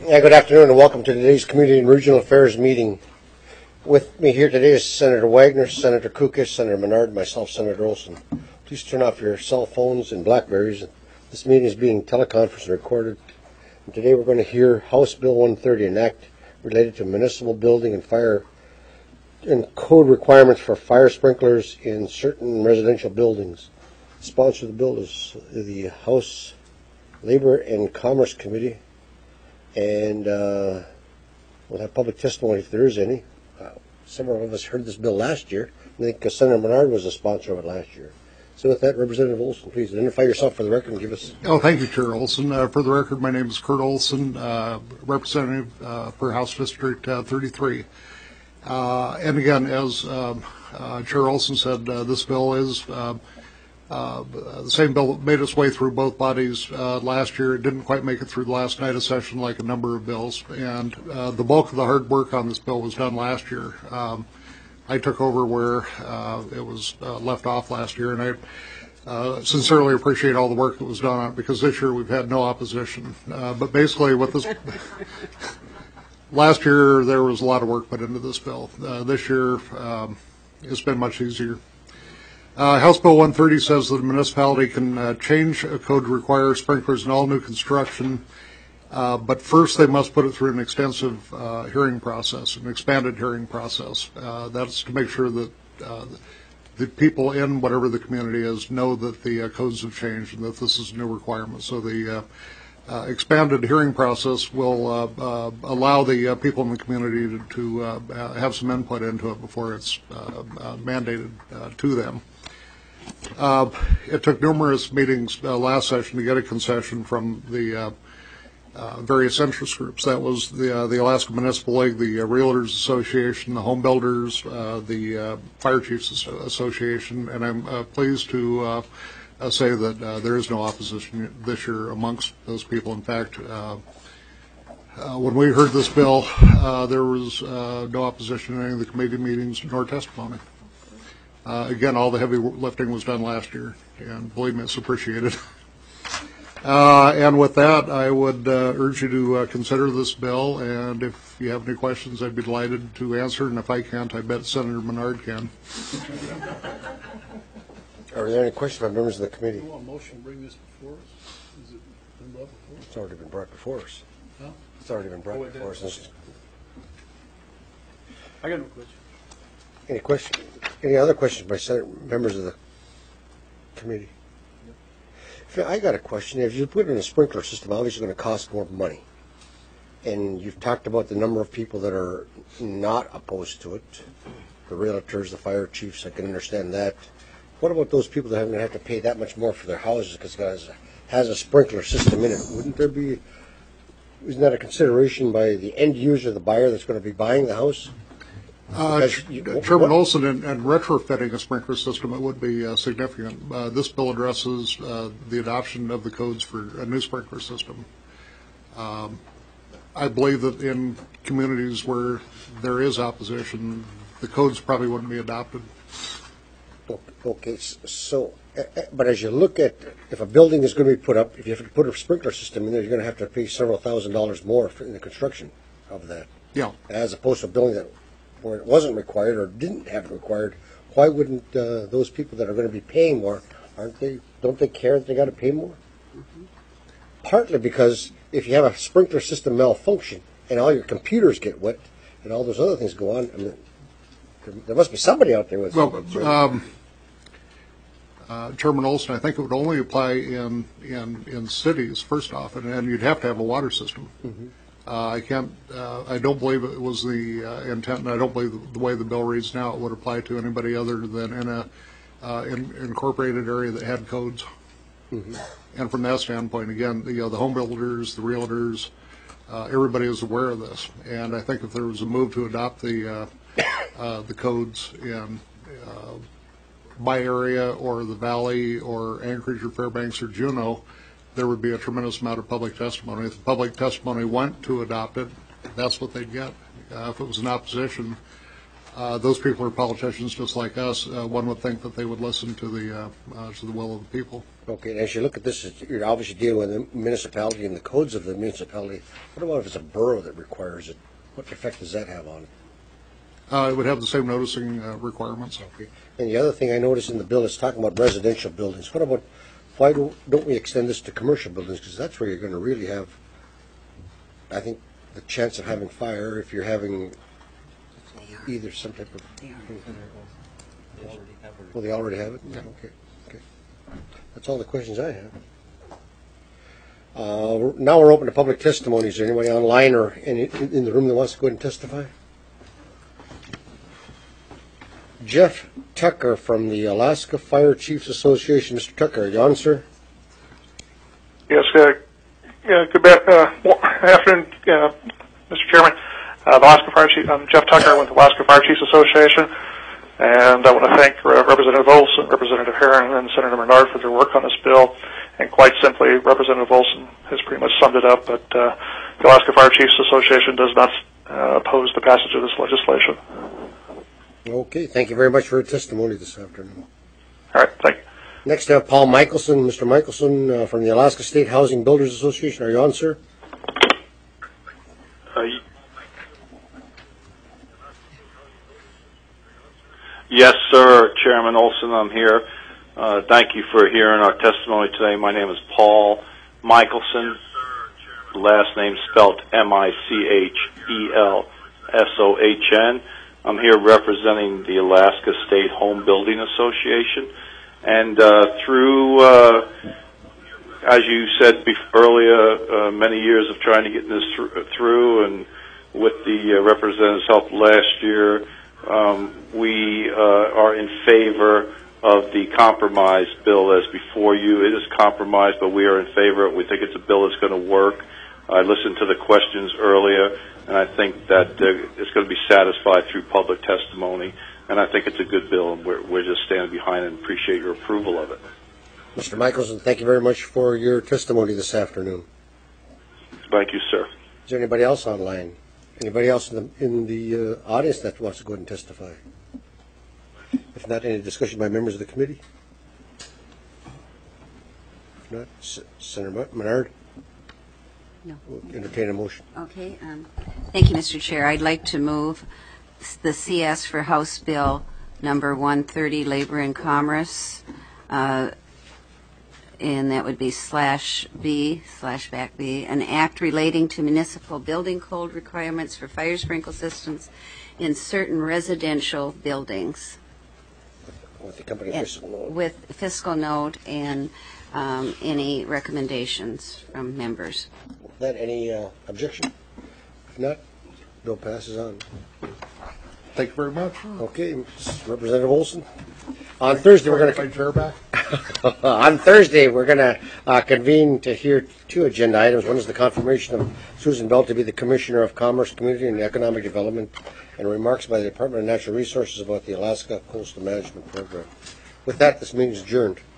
Yeah, good afternoon and welcome to today's Community and Regional Affairs meeting. With me here today is Senator Wagner, Senator Kukish, Senator Menard, myself, Senator Olson. Please turn off your cell phones and Blackberries. This meeting is being teleconferenced and recorded. And today we're going to hear House Bill 130, an act related to municipal building and fire and code requirements for fire sprinklers in certain residential buildings. The sponsor of the bill is the House Labor and Commerce Committee. And we'll have public testimony if there is any. Several of us heard this bill last year. I think Senator Menard was a sponsor of it last year. So with that, Representative Olson, please identify yourself for the record and give us... Oh, thank you, Chair Olson. For the record, my name is Kurt Olson, Representative for House District 33. And again, as Chair Olson said, this bill is the same bill that made its way through both bodies last year. It didn't quite make it through the last night of session like a number of bills, and the bulk of the hard work on this bill was done last year. I took over where it was left off last year, and I sincerely appreciate all the work that was done on it, because this year we've had no opposition. But basically what this... Last year there was a lot of work put into this bill. This year it's been much easier. House Bill 130 says that a municipality can change a code to require sprinklers in all new construction, but first they must put it through an extensive hearing process, an expanded hearing process. That's to make sure that the people in whatever the community is know that the codes have changed and that this is a new requirement. So the expanded hearing process will allow the people in the community to have some input into it before it's mandated to them. It took numerous meetings last session to get a concession from the various interest groups. That was the Alaska Municipal League, the Realtors Association, the Home Builders, the Fire Chiefs Association, and I'm pleased to say that there is no opposition this year amongst those people. In fact, when we heard this bill, there was no opposition in any of the committee meetings nor testimony. Again, all the heavy lifting was done last year, and believe me, it's appreciated. And with that, I would urge you to consider this bill, and if you have any questions, I'd be delighted to answer, and if I can't, I bet Senator Menard can. Are there any questions by members of the committee? Do you want a motion to bring this before us? Has it been brought before us? It's already been brought before us. Huh? It's already been brought before us. I got no question. Any questions? Any other questions by members of the committee? Yep. I got a question. If you put in a sprinkler system, obviously going to cost more money. And you've talked about the number of people that are not opposed to it. The realtors, the fire chiefs, I can understand that. What about those people that are going to have to pay that much more for their houses because it has a sprinkler system in it? Wouldn't there be, isn't that a consideration by the end user, the buyer that's going to be buying the house? Chairman Olson, and retrofitting a sprinkler system, it would be significant. This bill addresses the adoption of the codes for a new sprinkler system. I believe that in communities where there is opposition, the codes probably wouldn't be adopted. Okay, so, but as you look at, if a building is going to be put up, if you have to put a sprinkler system in there, you're going to have to pay several $1,000s more in the construction of that. Yeah. As opposed to a building that where it wasn't required or didn't have it required. Why wouldn't those people that are going to be paying more, don't they care that they got to pay more? Mm-hmm. Partly because if you have a sprinkler system malfunction and all your computers get wet and all those other things go on, I mean, there must be somebody out there with... Well, Chairman Olson, I think it would only apply in cities, first off, and you'd have to have a water system. Mm-hmm. I don't believe it was the intent, and I don't believe the way the bill reads now it would apply to anybody other than in a incorporated area that had codes. Mm-hmm. And from that standpoint, again, the home builders, the realtors, everybody is aware of this. And I think if there was a move to adopt the codes in my area or the Valley or Anchorage or Fairbanks or Juneau, there would be a tremendous amount of public testimony. If the public testimony went to adopt it, that's what they'd get. If it was in opposition, Those people are politicians just like us. One would think that they would listen to the will of the people. Okay, and as you look at this, you're obviously dealing with the municipality and the codes of the municipality. What about if it's a borough that requires it? What effect does that have on it? It would have the same noticing requirements. Okay. And the other thing I noticed in the bill is talking about residential buildings. What about, why don't we extend this to commercial buildings? Because that's where you're going to really have, I think, the chance of having fire if you're having either some type of. Well, they already have it? Yeah. Okay. That's all the questions I have. Now we're open to public testimony. Is there anybody online or in the room that wants to go ahead and testify? Jeff Tucker from the Alaska Fire Chiefs Association. Mr. Tucker, are you on, sir? Yes, good afternoon, Mr. Chairman. The Alaska Fire Chief, I'm Jeff Tucker with the Alaska Fire Chiefs Association, and I want to thank Representative Olson, Representative Herron, and Senator Menard for their work on this bill. And quite simply, Representative Olson has pretty much summed it up, but the Alaska Fire Chiefs Association does not oppose the passage of this legislation. Okay, thank you very much for your testimony this afternoon. All right, thank you. Next, I have Paul Michelson. Mr. Michelson from the Alaska State Housing Builders Association. Are you on, sir? Yes, sir. Chairman Olson, I'm here. Thank you for hearing our testimony today. My name is Paul Michelson. Last name spelled Michelson. I'm here representing the Alaska State Home Building Association. And through, as you said earlier, many years of trying to get this through, and with the representative's help last year, we are in favor of the compromise bill as before you. It is compromised, but we are in favor of it. We think it's a bill that's going to work. I listened to the questions earlier, and I think that it's going to be satisfied through public testimony. And I think it's a good bill, and we're just standing behind it and appreciate your approval of it. Mr. Michelson, thank you very much for your testimony this afternoon. Thank you, sir. Is there anybody else online? Anybody else in the audience that wants to go ahead and testify? If not, any discussion by members of the committee? If not, Senator Menard? No. We'll entertain a motion. Okay. Thank you, Mr. Chair. I'd like to move the CS for House Bill number 130, Labor and Commerce, and that would be /B/B, an act relating to municipal building code requirements for fire sprinkler systems in certain residential buildings. With the company fiscal note. With fiscal note and any recommendations from members. Not any objection? If not, bill passes on. Thank you very much. Okay, Representative Olson. On Thursday, we're going to convene to hear two agenda items. One is the confirmation of Susan Bell to be the Commissioner of Commerce, Community, and Economic Development, and remarks by the Department of Natural Resources about the Alaska Coastal Management Program. With that, this meeting is adjourned.